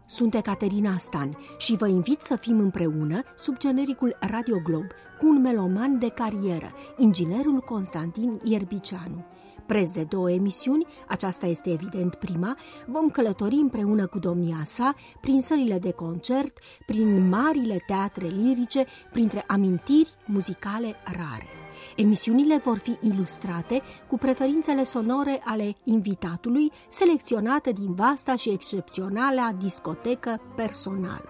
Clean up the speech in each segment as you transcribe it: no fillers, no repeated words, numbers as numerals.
Sunt Ecaterina Stan și vă invit să fim împreună sub genericul Radio Glob cu un meloman de carieră, inginerul Constantin Ierbicianu. Preț de 2 emisiuni, aceasta este evident prima, vom călători împreună cu domnia sa prin sălile de concert, prin marile teatre lirice, printre amintiri muzicale rare. Emisiunile vor fi ilustrate cu preferințele sonore ale invitatului, selecționate din vasta și excepționala discotecă personală.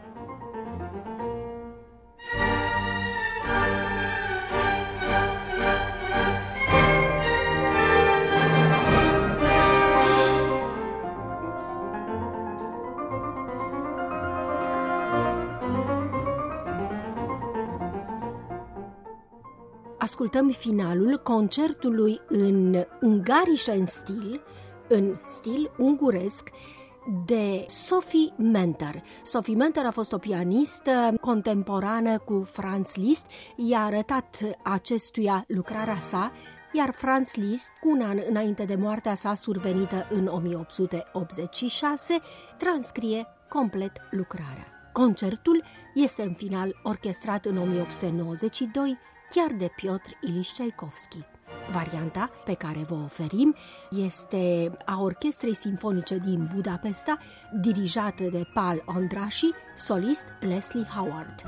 Ascultăm finalul concertului în ungarischen stil, în stil unguresc, de Sophie Menter. Sophie Menter a fost o pianistă contemporană cu Franz Liszt, i-a arătat acestuia lucrarea sa, iar Franz Liszt, cu un an înainte de moartea sa survenită în 1886, transcrie complet lucrarea. Concertul este în final orchestrat în 1892, chiar de Piotr Ilich Tchaikovsky. Varianta pe care vă oferim este a Orchestrei Simfonice din Budapesta, dirijată de Pál Andrássy, solist Leslie Howard.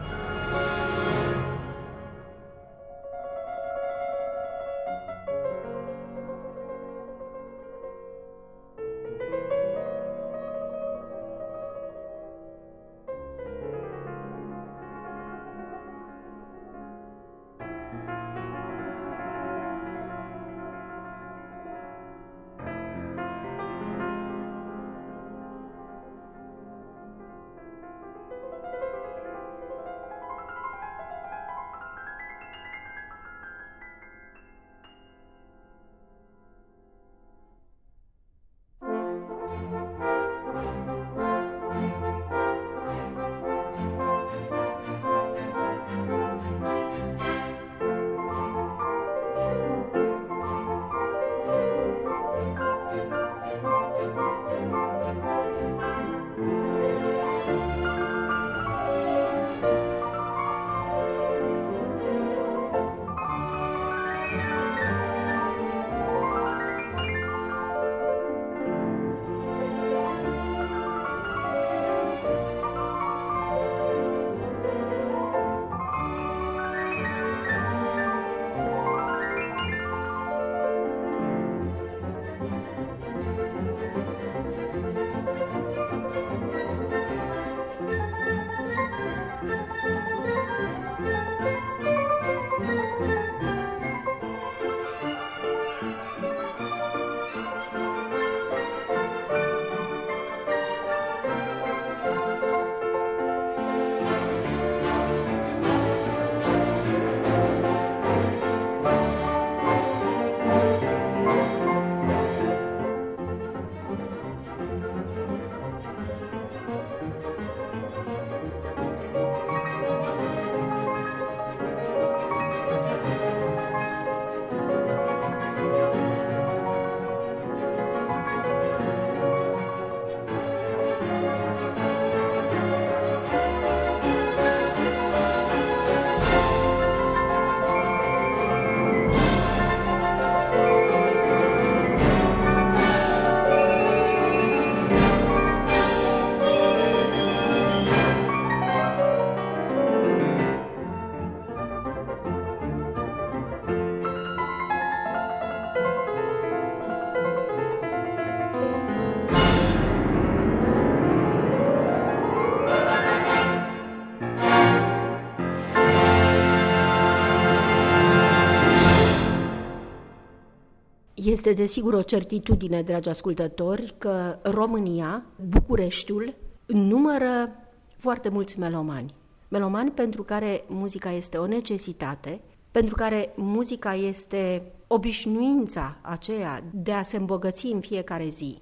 Este desigur o certitudine, dragi ascultători, că România, Bucureștiul, numără foarte mulți melomani. Melomani pentru care muzica este o necesitate, pentru care muzica este obișnuința aceea de a se îmbogăți în fiecare zi.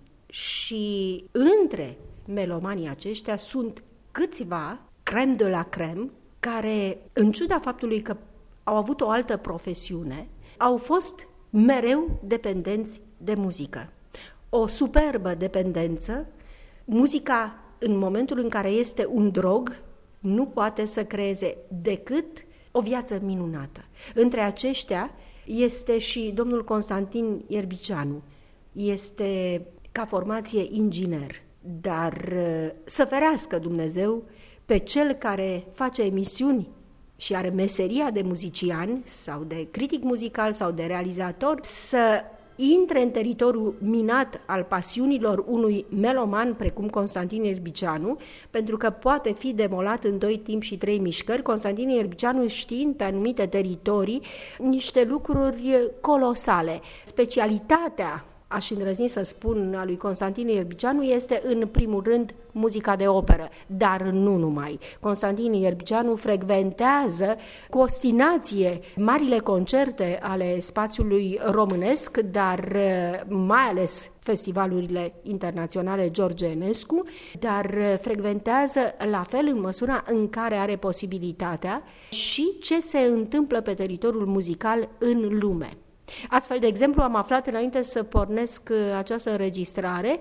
Și între melomanii aceștia sunt câțiva, crème de la crème, care, în ciuda faptului că au avut o altă profesiune, au fost mereu dependenți de muzică. O superbă dependență, muzica în momentul în care este un drog, nu poate să creeze decât o viață minunată. Între aceștia este și domnul Constantin Ierbicianu. Este ca formație inginer, dar să ferească Dumnezeu pe cel care face emisiuni și are meseria de muzician sau de critic muzical sau de realizator să intre în teritoriul minat al pasiunilor unui meloman precum Constantin Ierbicianu, pentru că poate fi demolat în 2 timpi și 3 mișcări, Constantin Ierbicianu știind pe anumite teritorii niște lucruri colosale. Specialitatea, aș îndrăzni să spun, a lui Constantin Ierbicianu este în primul rând muzica de operă, dar nu numai. Constantin Ierbicianu frecventează cu ostinație marile concerte ale spațiului românesc, dar mai ales festivalurile internaționale George Enescu, dar frecventează la fel în măsura în care are posibilitatea și ce se întâmplă pe teritoriul muzical în lume. Astfel, de exemplu, am aflat înainte să pornesc această înregistrare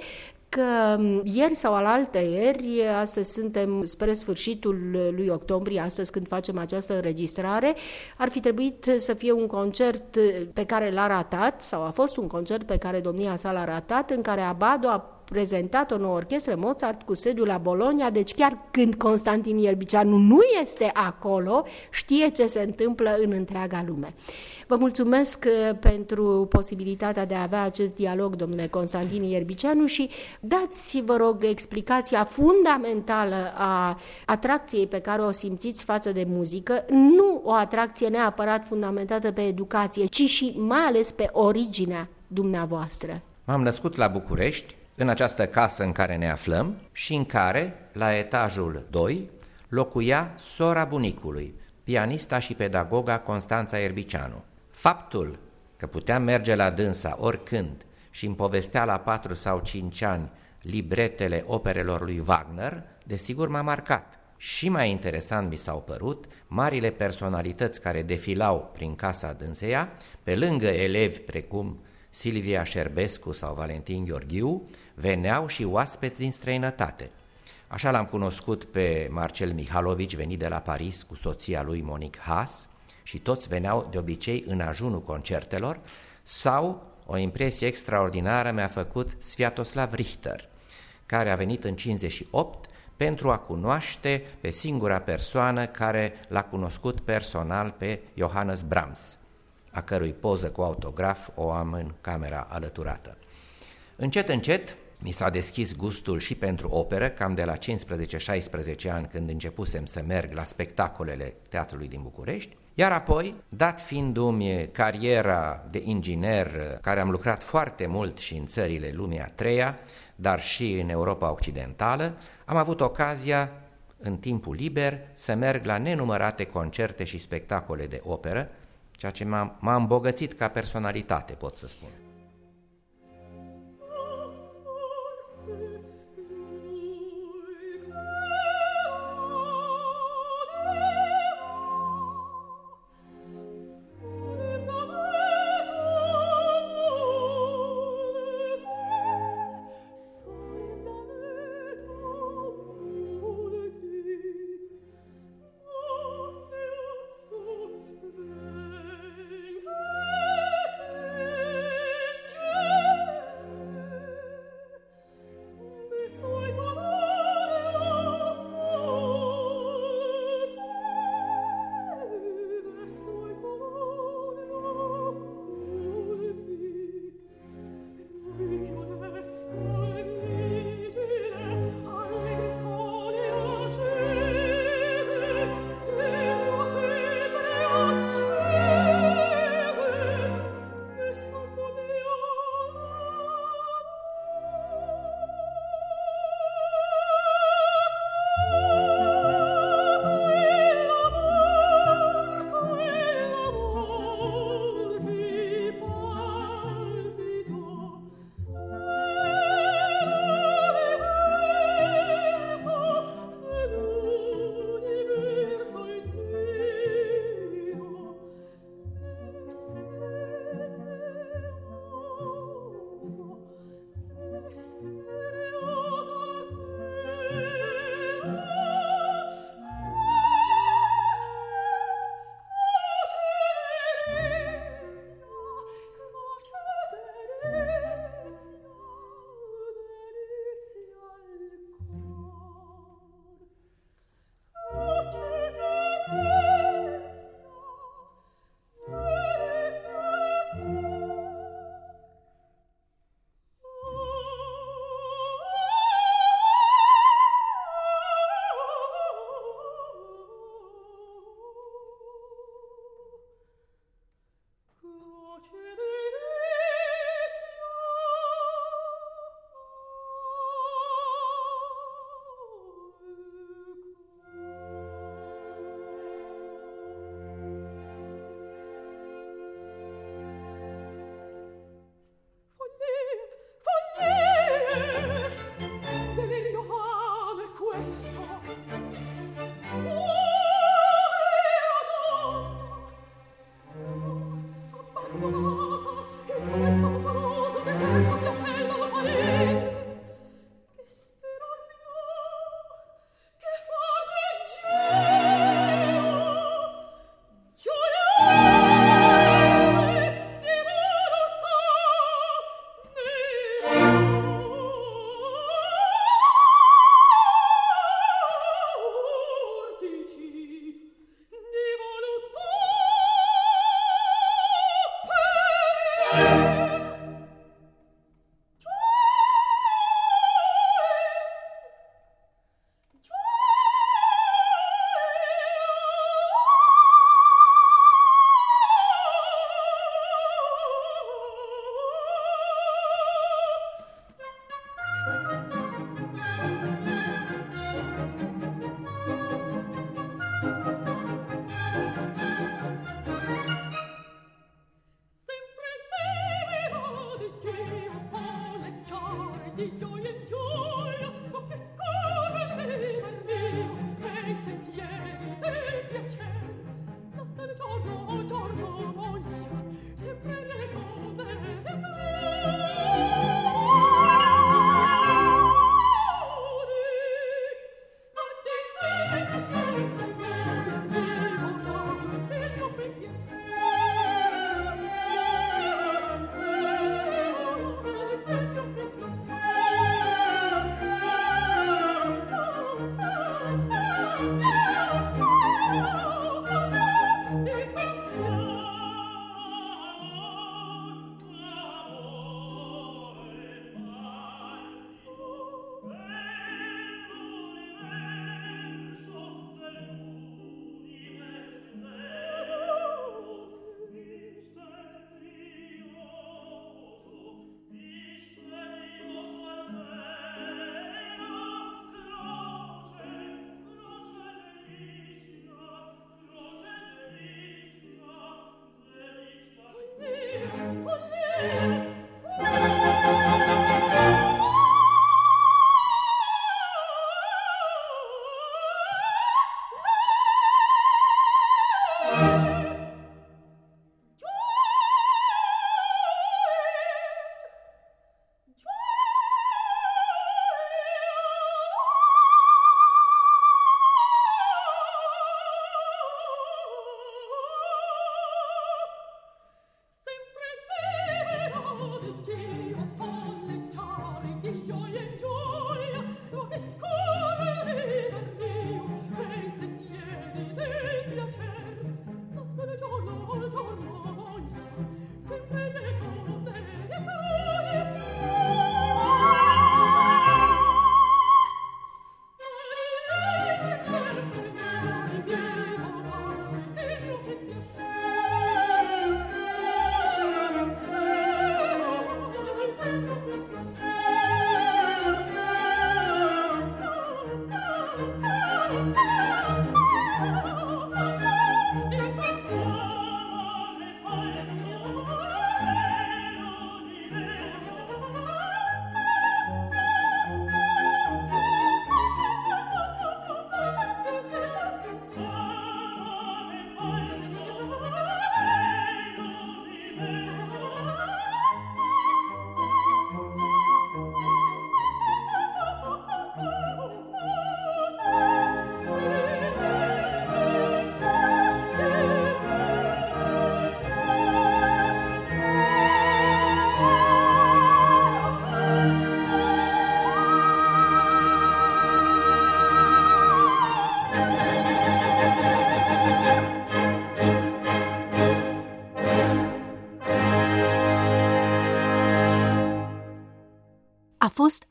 că ieri sau alaltăieri, astăzi suntem spre sfârșitul lui octombrie, astăzi când facem această înregistrare, ar fi trebuit să fie un concert pe care l-a ratat, sau a fost un concert pe care domnia sa l-a ratat, în care Abbado a prezentat o nouă orchestră Mozart cu sediul la Bologna, deci chiar când Constantin Ierbicianu nu este acolo, știe ce se întâmplă în întreaga lume. Vă mulțumesc pentru posibilitatea de a avea acest dialog, domnule Constantin Ierbicianu, și dați, vă rog, explicația fundamentală a atracției pe care o simțiți față de muzică, nu o atracție neapărat fundamentată pe educație, ci și mai ales pe originea dumneavoastră. M-am născut la București, în această casă în care ne aflăm și în care, la etajul 2, locuia sora bunicului, pianista și pedagoga Constanța Ierbicianu. Faptul că puteam merge la dânsa oricând și îmi povestea la 4 sau 5 ani libretele operelor lui Wagner, desigur m-a marcat. Și mai interesant mi s-au părut marile personalități care defilau prin casa dânseia, pe lângă elevi precum Silvia Șerbescu sau Valentin Gheorghiu, veneau și oaspeți din străinătate. Așa l-am cunoscut pe Marcel Mihalovici, venit de la Paris cu soția lui Monique Haas, și toți veneau de obicei în ajunul concertelor, sau o impresie extraordinară mi-a făcut Sviatoslav Richter, care a venit în 58 pentru a cunoaște pe singura persoană care l-a cunoscut personal pe Johannes Brahms, a cărui poză cu autograf o am în camera alăturată. Încet, încet, mi s-a deschis gustul și pentru operă, cam de la 15-16 ani, când începusem să merg la spectacolele Teatrului din București, iar apoi, dat fiindu-mi cariera de inginer, care am lucrat foarte mult și în țările lumii a treia, dar și în Europa Occidentală, am avut ocazia, în timpul liber, să merg la nenumărate concerte și spectacole de operă, ceea ce m-a îmbogățit ca personalitate, pot să spun.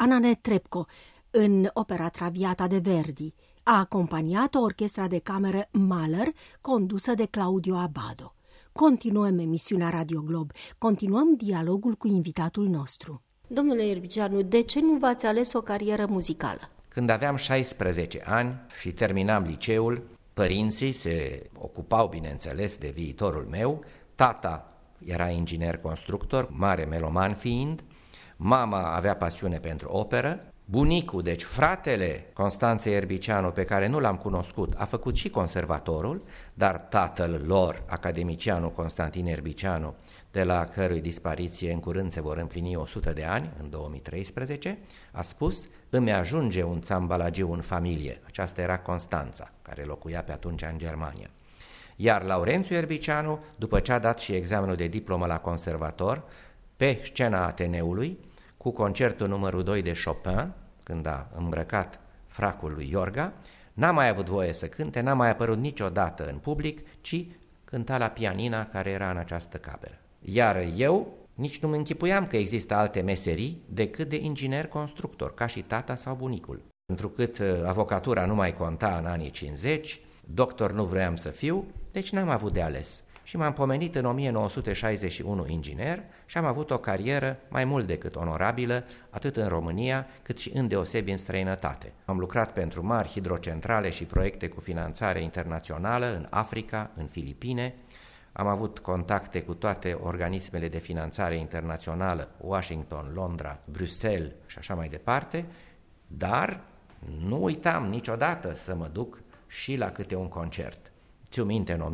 Anna Netrebko în opera Traviata de Verdi. A acompaniat-o orchestra de cameră Mahler, condusă de Claudio Abbado. Continuăm emisiunea Radio Glob, continuăm dialogul cu invitatul nostru. Domnule Ierbicianu, de ce nu v-ați ales o carieră muzicală? Când aveam 16 ani și terminam liceul, părinții se ocupau, bineînțeles, de viitorul meu. Tata era inginer constructor, mare meloman fiind, mama avea pasiune pentru operă, bunicul, deci fratele Constanței Ierbicianu, pe care nu l-am cunoscut, a făcut și conservatorul, dar tatăl lor, academicianul Constantin Ierbicianu, de la cărui dispariție în curând se vor împlini 100 de ani, în 2013, a spus: îmi ajunge un țambalagiu în familie. Aceasta era Constanța, care locuia pe atunci în Germania. Iar Laurențiu Ierbicianu, după ce a dat și examenul de diplomă la conservator, pe scena Ateneului, cu concertul numărul 2 de Chopin, când a îmbrăcat fracul lui Iorga, n-a mai avut voie să cânte, n-a mai apărut niciodată în public, ci cânta la pianina care era în această cameră. Iar eu nici nu-mi închipuiam că există alte meserii decât de inginer constructor, ca și tata sau bunicul. Întrucât avocatura nu mai conta în anii 50, doctor nu vroiam să fiu, deci n-am avut de ales. Și m-am pomenit în 1961 inginer și am avut o carieră mai mult decât onorabilă, atât în România, cât și îndeosebi în străinătate. Am lucrat pentru mari hidrocentrale și proiecte cu finanțare internațională în Africa, în Filipine. Am avut contacte cu toate organismele de finanțare internațională, Washington, Londra, Bruxelles și așa mai departe, dar nu uitam niciodată să mă duc și la câte un concert. Țiu minte, în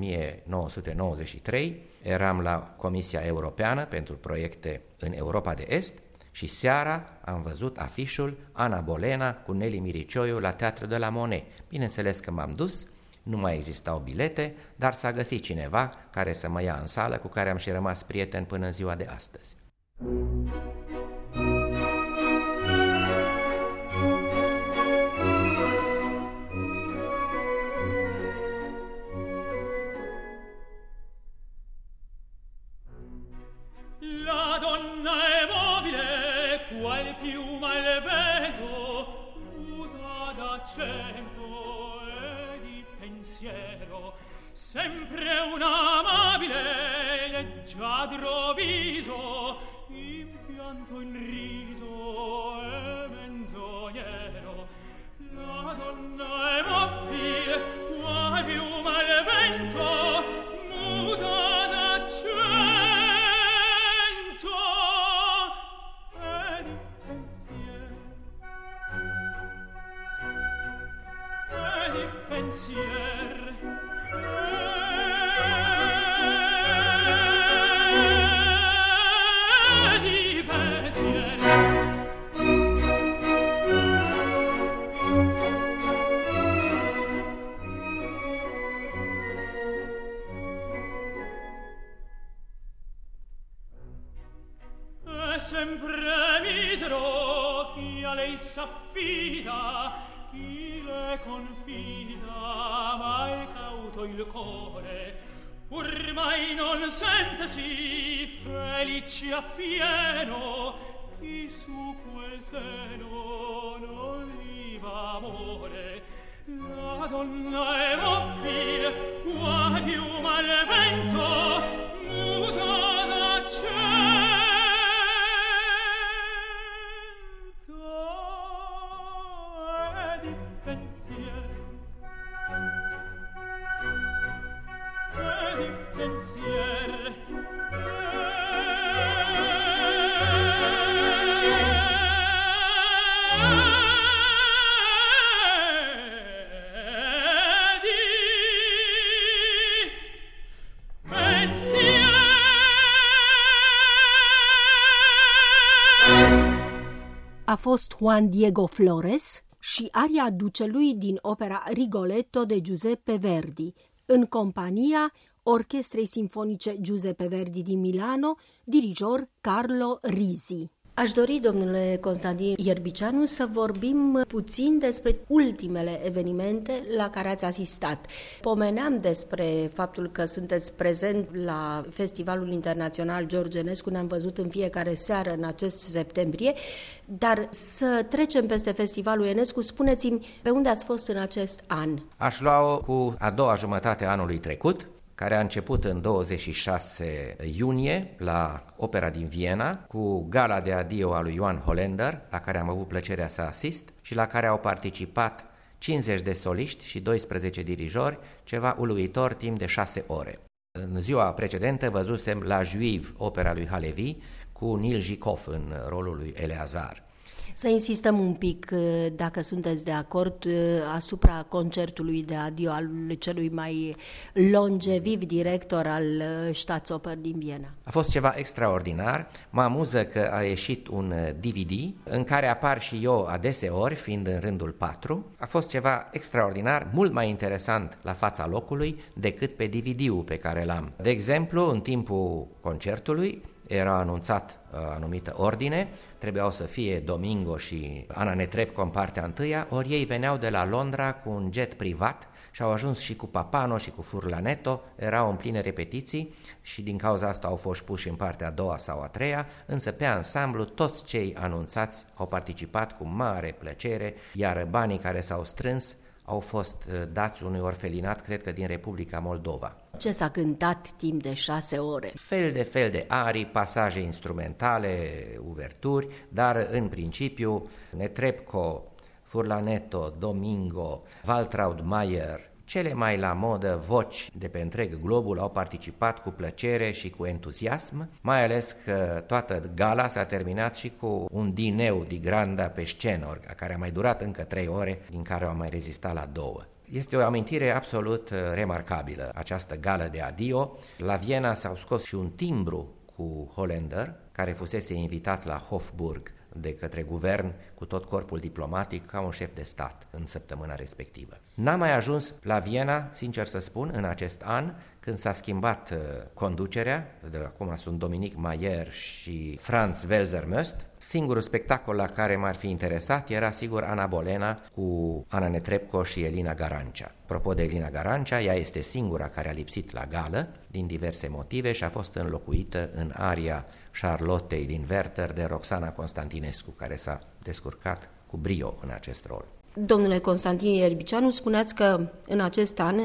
1993 eram la Comisia Europeană pentru proiecte în Europa de Est și seara am văzut afișul Ana Bolena cu Nelly Miricioiu la Teatrul de la Monet. Bineînțeles că m-am dus, nu mai existau bilete, dar s-a găsit cineva care să mă ia în sală, cu care am și rămas prieten până în ziua de astăzi. Sempre un amabile leggiadro viso, impianto in riso e menzognero. La donna è mobile, qual piuma al vento, muta d'accento e di pensier. Sempre misero chi a lei s'affida, chi le confida, mal cauto il core, pur mai non sentesi felici appieno, chi su quel seno non viva amore. La donna è mobile, qual piuma al vento, muta d'accento. A fost Juan Diego Flores și aria ducelui din opera Rigoletto de Giuseppe Verdi, în compania Orchestrei Sinfonice Giuseppe Verdi din Milano, dirijor Carlo Risi. Aș dori, domnule Constantin Ierbicianu, să vorbim puțin despre ultimele evenimente la care ați asistat. Pomeneam despre faptul că sunteți prezent la Festivalul Internațional George Enescu, ne-am văzut în fiecare seară în acest septembrie, dar să trecem peste Festivalul Enescu, spuneți-mi pe unde ați fost în acest an? Aș lua-o cu a doua jumătate a anului trecut, care a început în 26 iunie la Opera din Viena, cu gala de adio a lui Johan Holländer, la care am avut plăcerea să asist și la care au participat 50 de soliști și 12 dirijori, ceva uluitor timp de 6 ore. În ziua precedentă văzusem la Juive opera lui Halévy cu Nil Jikov în rolul lui Eleazar. Să insistăm un pic, dacă sunteți de acord, asupra concertului de adio al celui mai longeviv director al Staatsoper din Viena. A fost ceva extraordinar. Mă amuză că a ieșit un DVD în care apar și eu adeseori, fiind în rândul 4. A fost ceva extraordinar, mult mai interesant la fața locului decât pe DVD-ul pe care l-am. De exemplu, în timpul concertului era anunțat anumită ordine, trebuiau să fie Domingo și Ana Netrebko în partea întâia, ori ei veneau de la Londra cu un jet privat și au ajuns și cu Papano și cu Furlaneto, erau în pline repetiții și din cauza asta au fost puși în partea a doua sau a treia, însă pe ansamblu toți cei anunțați au participat cu mare plăcere, iar banii care s-au strâns au fost dați unui orfelinat, cred că din Republica Moldova. Ce s-a cântat timp de 6 ore? Fel de arii, pasaje instrumentale, uverturi, dar în principiu Netrebko, Furlaneto, Domingo, Waltraud Maier, cele mai la modă voci de pe întreg globul au participat cu plăcere și cu entuziasm, mai ales că toată gala s-a terminat și cu un dineu di granda pe scenă, care a mai durat încă 3 ore, din care au mai rezistat la 2. Este o amintire absolut remarcabilă, această gală de adio. La Viena s-au scos și un timbru cu Holländer, care fusese invitat la Hofburg de către guvern cu tot corpul diplomatic ca un șef de stat în săptămâna respectivă. N-am mai ajuns la Viena, sincer să spun, în acest an, când s-a schimbat conducerea, de acum sunt Dominic Maier și Franz Welser-Möst. Singurul spectacol la care m-ar fi interesat era sigur Ana Bolena cu Ana Netrebko și Elina Garancea. Apropo de Elina Garancea, ea este singura care a lipsit la gală din diverse motive și a fost înlocuită în aria Charlottei din Werther de Roxana Constantinescu, care s-a descurcat cu brio în acest rol. Domnule Constantin Ierbicianu, spuneați că în acest an,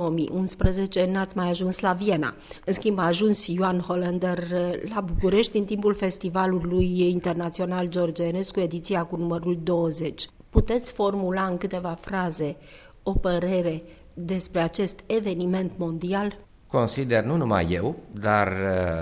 2011, n-ați mai ajuns la Viena. În schimb, a ajuns Johan Holländer la București în timpul Festivalului Internațional George Enescu, ediția cu numărul 20. Puteți formula în câteva fraze o părere despre acest eveniment mondial? Consider nu numai eu, dar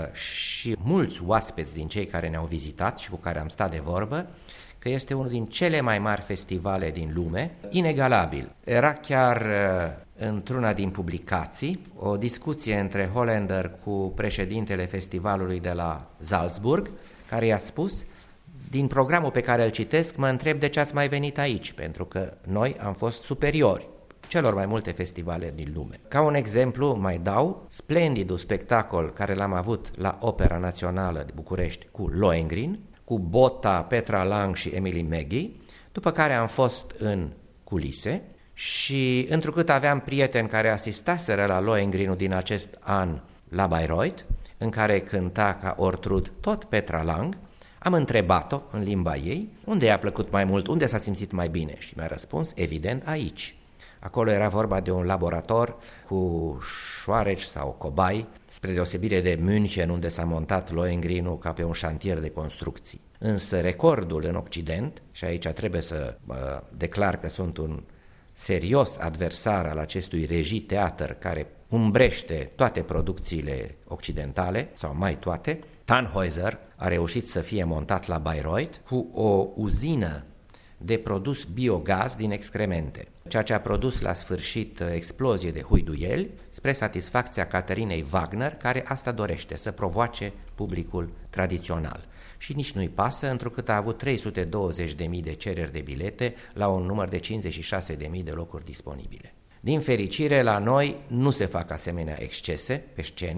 și mulți oaspeți din cei care ne-au vizitat și cu care am stat de vorbă, că este unul din cele mai mari festivale din lume, inegalabil. Era chiar într-una din publicații o discuție între Holländer cu președintele festivalului de la Salzburg, care i-a spus: din programul pe care îl citesc, mă întreb de ce ați mai venit aici, pentru că noi am fost superiori celor mai multe festivale din lume. Ca un exemplu mai dau splendidul spectacol care l-am avut la Opera Națională de București cu Lohengrin, cu Botta, Petra Lang și Emily Maggie, după care am fost în culise și întrucât aveam prieteni care asistaseră la Lohengrinul din acest an la Bayreuth, în care cânta ca Ortrud tot Petra Lang, am întrebat-o în limba ei unde i-a plăcut mai mult, unde s-a simțit mai bine și mi-a răspuns, evident, aici. Acolo era vorba de un laborator cu șoareci sau cobai, spre deosebire de München, unde s-a montat Lohengrinul ca pe un șantier de construcții. Însă recordul în Occident, și aici trebuie să declar că sunt un serios adversar al acestui regii-teatr care umbrește toate producțiile occidentale, sau mai toate, Tannhäuser a reușit să fie montat la Bayreuth cu o uzină de produs biogaz din excremente, ceea ce a produs la sfârșit explozie de huiduieli spre satisfacția Caterinei Wagner, care asta dorește, să provoace publicul tradițional. Și nici nu-i pasă, întrucât a avut 320.000 de cereri de bilete la un număr de 56.000 de locuri disponibile. Din fericire, la noi nu se fac asemenea excese pe scene,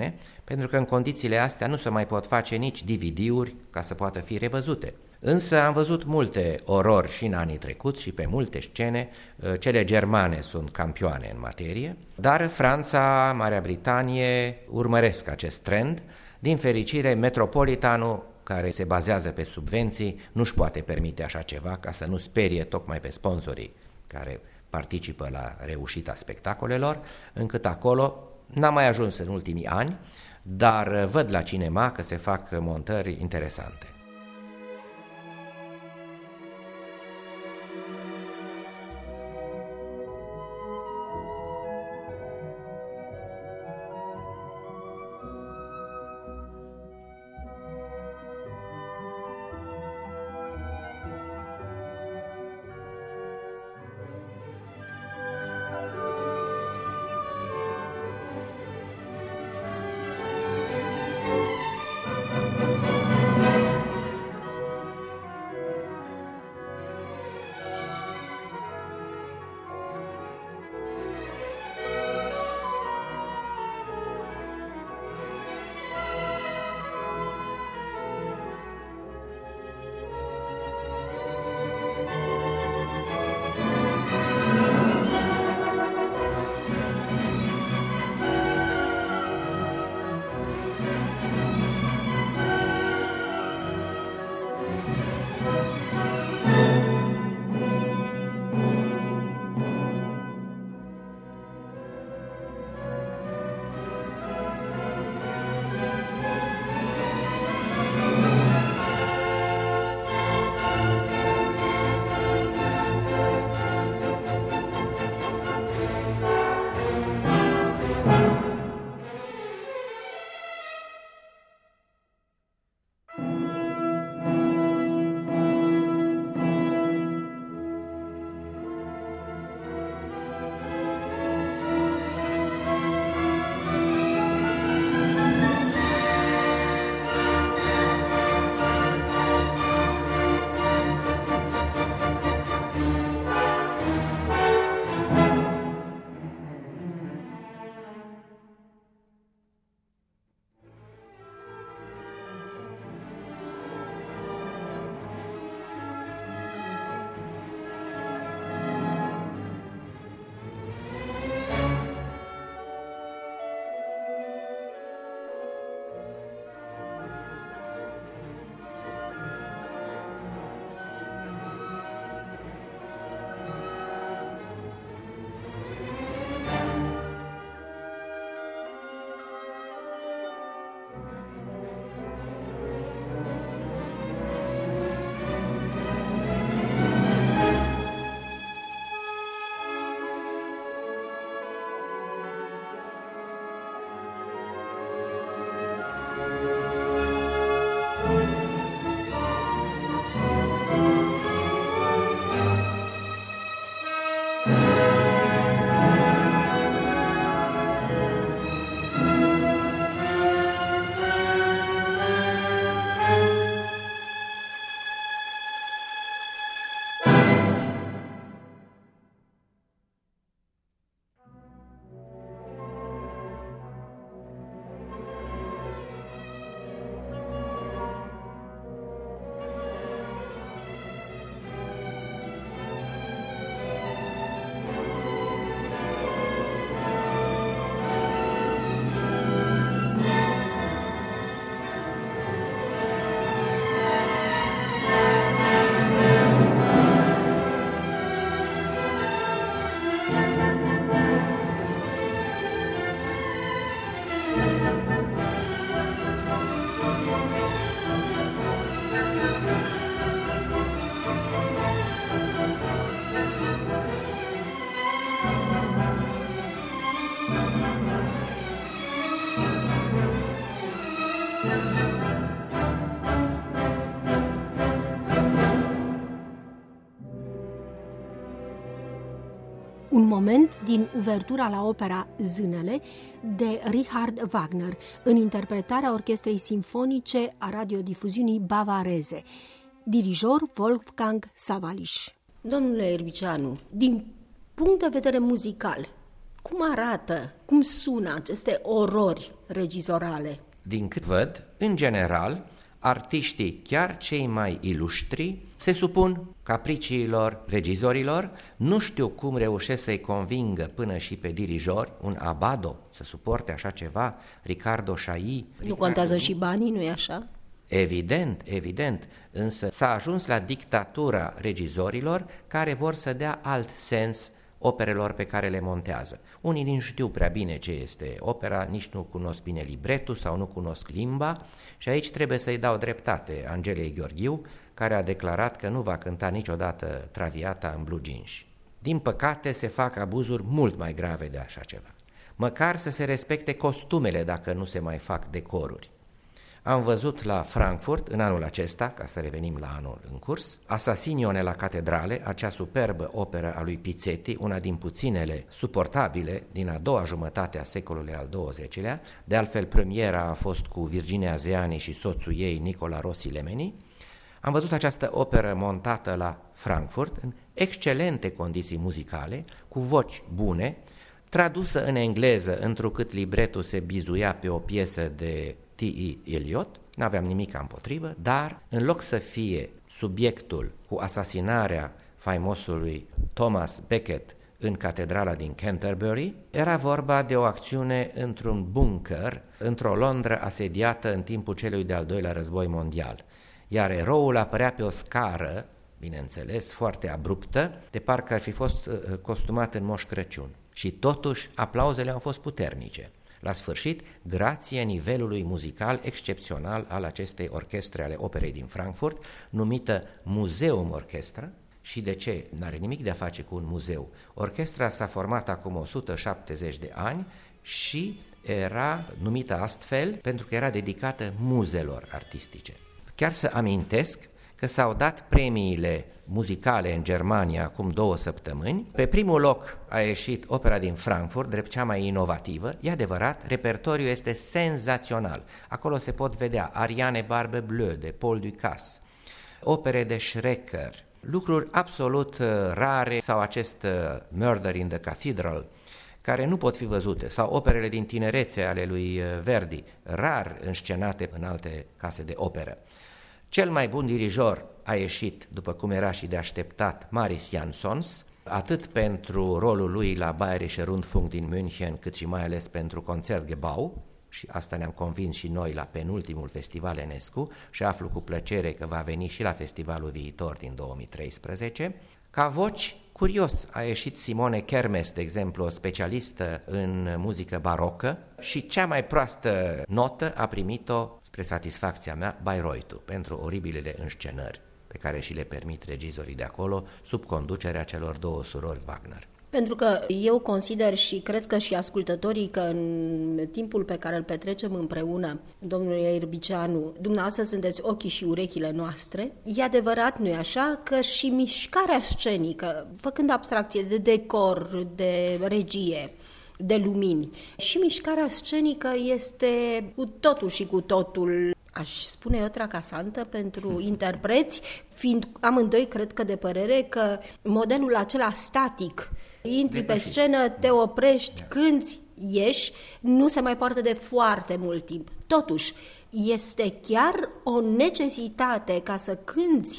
pentru că în condițiile astea nu se mai pot face nici DVD-uri ca să poată fi revăzute. Însă am văzut multe orori și în anii trecuți și pe multe scene, cele germane sunt campioane în materie, dar Franța, Marea Britanie urmăresc acest trend. Din fericire, Metropolitanul, care se bazează pe subvenții, nu-și poate permite așa ceva ca să nu sperie tocmai pe sponsorii care participă la reușita spectacolelor, încât acolo n-am mai ajuns în ultimii ani, dar văd la cinema că se fac montări interesante. un moment din uvertura la opera Zânele de Richard Wagner, în interpretarea Orchestrei Simfonice a radiodifuziunii bavareze, dirijor Wolfgang Sawallisch. Domnule Erbicianu, din punct de vedere muzical, Cum arată, cum sună aceste orori regizorale? Din cât văd, în general, artiștii, chiar cei mai iluștri, se supun capriciilor regizorilor, nu știu cum reușesc să-i convingă până și pe dirijori, un Abbado să suporte așa ceva, Riccardo Chailly. Nu contează și banii, nu-i așa? Evident, însă s-a ajuns la dictatura regizorilor care vor să dea alt sens operelor pe care le montează. Unii nici știu prea bine ce este opera, nici nu cunosc bine libretul sau nu cunosc limba și aici trebuie să-i dau dreptate Angelei Gheorghiu, care a declarat că nu va cânta niciodată Traviata în blue jeans. Din păcate se fac abuzuri mult mai grave de așa ceva. Măcar să se respecte costumele dacă nu se mai fac decoruri. Am văzut la Frankfurt, în anul acesta, ca să revenim la anul în curs, Assassinione la Catedrale, acea superbă operă a lui Pizzetti, una din puținele suportabile din a doua jumătate a secolului al XX-lea, de altfel premiera a fost cu Virginia Zeani și soțul ei, Nicola Rossi Lemeni. Am văzut această operă montată la Frankfurt, în excelente condiții muzicale, cu voci bune, tradusă în engleză, întrucât libretul se bizuia pe o piesă de T.E. Eliot, n-aveam nimic împotrivă, dar în loc să fie subiectul cu asasinarea faimosului Thomas Becket în catedrala din Canterbury, era vorba de o acțiune într-un bunker, într-o Londra asediată în timpul celui de-al doilea război mondial, iar eroul apărea pe o scară, bineînțeles, foarte abruptă, de parcă ar fi fost costumat în Moș Crăciun. Și totuși aplauzele au fost puternice. La sfârșit, grație nivelului muzical excepțional al acestei orchestre ale operei din Frankfurt, numită Muzeum Orchestra. Și de ce? N-are nimic de a face cu un muzeu. Orchestra s-a format acum 170 de ani și era numită astfel pentru că era dedicată muzelor artistice. Chiar să amintesc că s-au dat premiile muzicale în Germania acum 2 săptămâni. Pe primul loc a ieșit opera din Frankfurt, drept cea mai inovativă. E adevărat, repertoriul este senzațional. Acolo se pot vedea Ariane Barbe Bleu de Paul Ducasse, opere de Schrecker, lucruri absolut rare, sau acest Murder in the Cathedral, care nu pot fi văzute, sau operele din tinerețe ale lui Verdi, rar înscenate în alte case de operă. Cel mai bun dirijor a ieșit, după cum era și de așteptat, Maris Jansons, atât pentru rolul lui la Bayerische Rundfunk din München, cât și mai ales pentru Concertgebouw, și asta ne-am convins și noi la penultimul festival Enescu și aflu cu plăcere că va veni și la festivalul viitor din 2013. Ca voci, curios, a ieșit Simone Kermes, de exemplu, o specialistă în muzică barocă, și cea mai proastă notă a primit-o, spre satisfacția mea, Bayreuth, pentru oribilele înscenări pe care și le permit regizorii de acolo, sub conducerea celor 2 surori Wagner. Pentru că eu consider și cred că și ascultătorii că în timpul pe care îl petrecem împreună, domnule Irbicianu, dumneavoastră sunteți ochii și urechile noastre, e adevărat, nu-i așa, că și mișcarea scenică, făcând abstracție de decor, de regie, de lumini, și mișcarea scenică este cu totul și cu totul, aș spune eu, tracasantă pentru interpreți, fiind amândoi, cred că, de părere că modelul acela static, intri pe scenă, te oprești, cânți, ieși, nu se mai poartă de foarte mult timp. Totuși, este chiar o necesitate ca să cânți,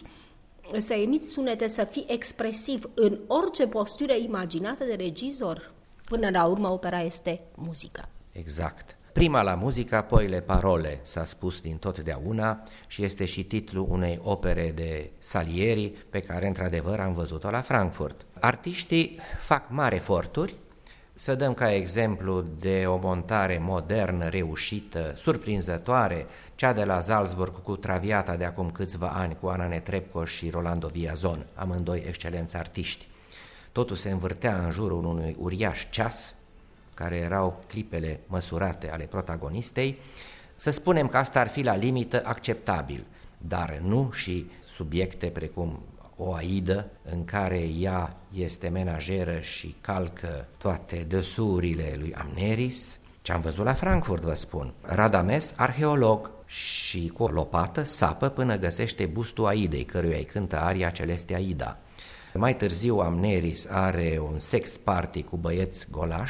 să emiți sunete, să fii expresiv în orice postură imaginată de regizor. Până la urmă, opera este muzică. Exact. Prima la muzică, apoi le parole, s-a spus din totdeauna, și este și titlul unei opere de Salieri pe care într-adevăr am văzut-o la Frankfurt. Artiștii fac mari eforturi. Să dăm ca exemplu de o montare modernă, reușită, surprinzătoare, cea de la Salzburg cu Traviata de acum câțiva ani cu Anna Netrebko și Rolando Villazon, amândoi excelenți artiști. Totul se învârtea în jurul unui uriaș ceas, care erau clipele măsurate ale protagonistei. Să spunem că asta ar fi la limită acceptabil, dar nu și subiecte precum o Aidă, în care ea este menajeră și calcă toate dăsurile lui Amneris, ce am văzut la Frankfurt, vă spun. Radames, arheolog, și cu o lopată sapă până găsește bustul Aidei, căruia îi cântă aria Celeste Aida. Mai târziu Amneris are un sex party cu băieți golași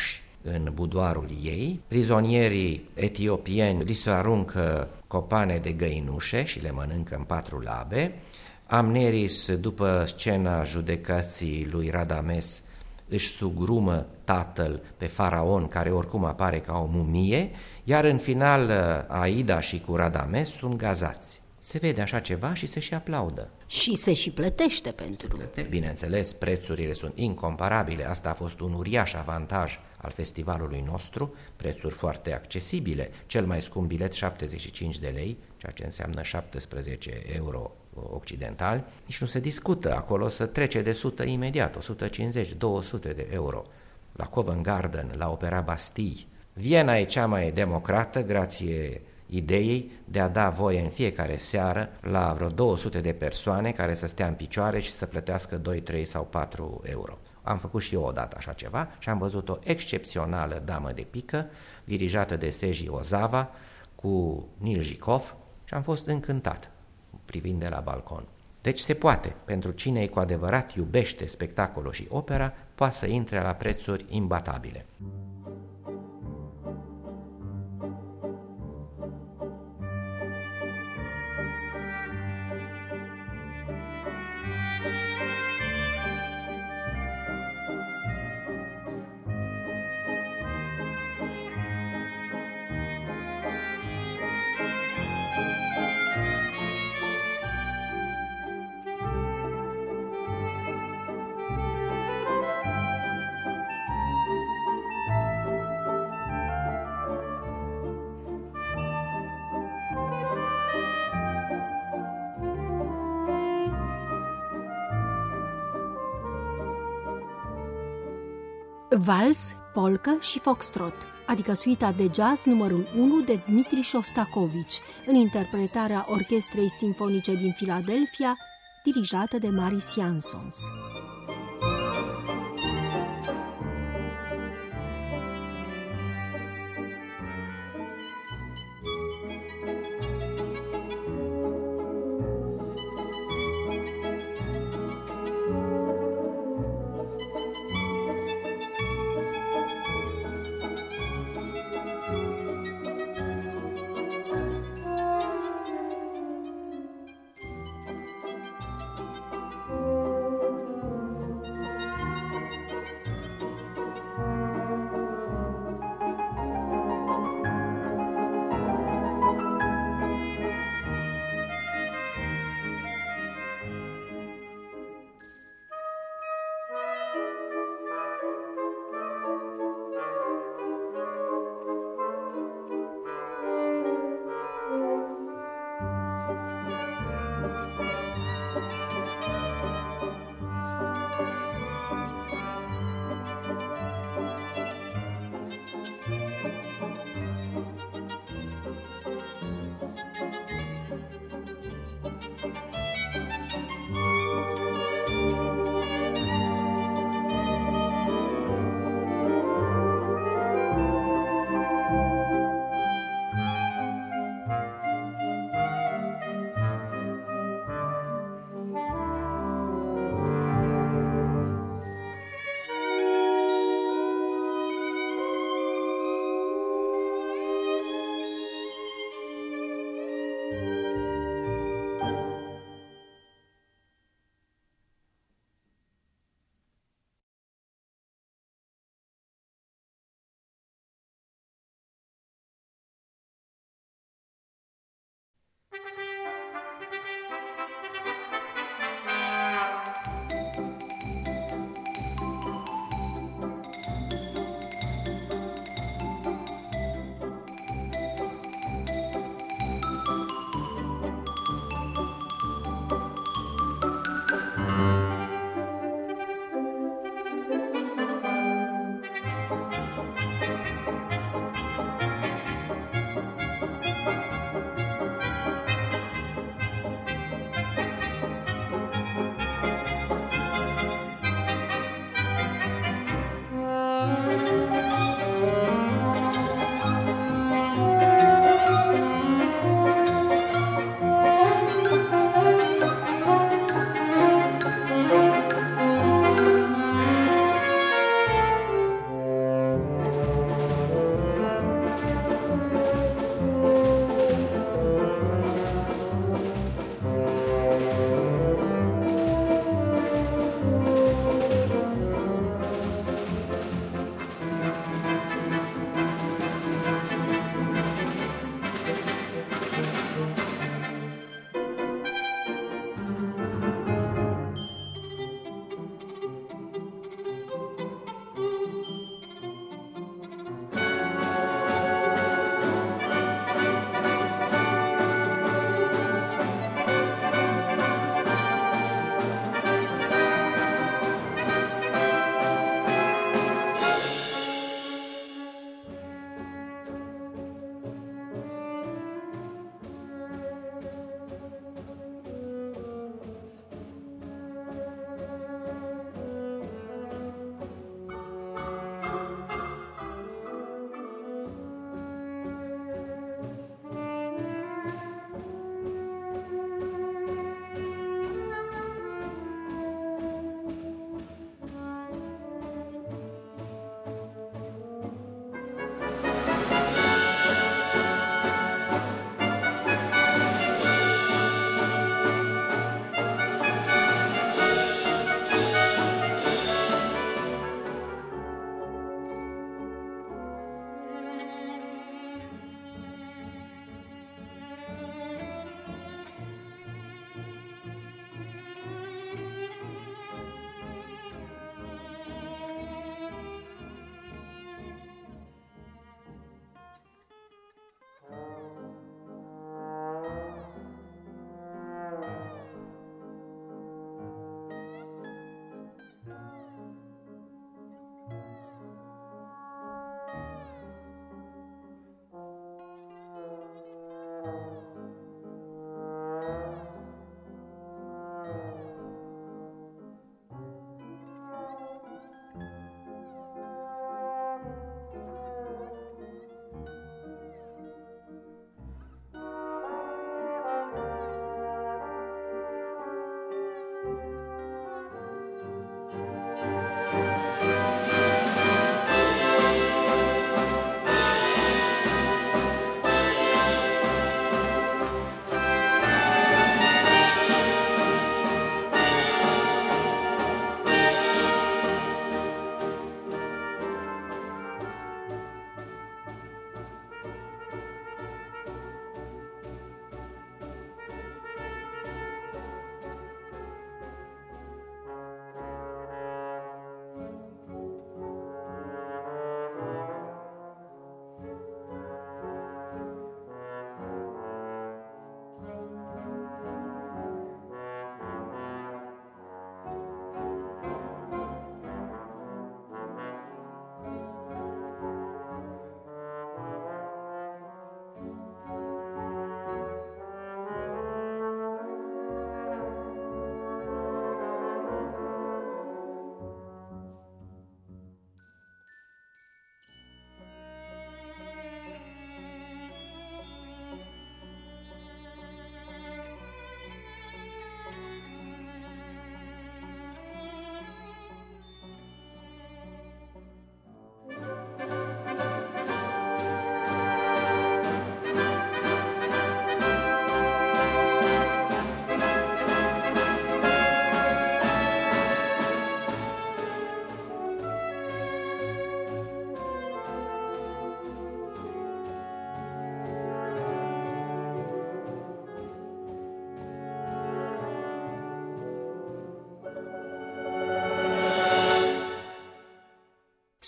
în budoarul ei. Prizonierii etiopieni li se aruncă copane de găinușe și le mănâncă în 4 labe. Amneris, după scena judecății lui Radames, își sugrumă tatăl pe faraon, care oricum apare ca o mumie, iar în final Aida și cu Radames sunt gazați. Se vede așa ceva și se și aplaudă. Și se și plătește pentru. Bineînțeles, prețurile sunt incomparabile. Asta a fost un uriaș avantaj al festivalului nostru, prețuri foarte accesibile. Cel mai scump bilet 75 de lei, ceea ce înseamnă 17 euro occidentali. Nici nu se discută, acolo să trece de 100 imediat, 150, 200 de euro. La Covent Garden, la Opera Bastille. Viena e cea mai democrată, grație ideii de a da voie în fiecare seară la vreo 200 de persoane care să stea în picioare și să plătească 2, 3 sau 4 euro. Am făcut și eu odată așa ceva și am văzut o excepțională damă de pică, dirijată de Seji Ozawa, cu Nil Jikov, și am fost încântat privind de la balcon. Deci se poate, pentru cine cu adevărat iubește spectacolul și opera, poate să intre la prețuri imbatabile. Vals, polcă și foxtrot, adică suita de jazz numărul 1 de Dmitri Shostakovich, în interpretarea Orchestrei Simfonice din Philadelphia, dirijată de Maris Jansons.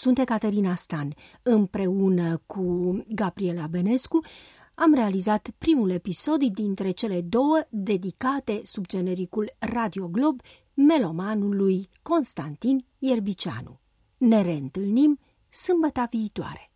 Sunt Ecaterina Stan. Împreună cu Gabriela Benescu am realizat primul episod dintre cele două dedicate sub genericul Radio Glob melomanului Constantin Ierbicianu. Ne reîntâlnim sâmbăta viitoare.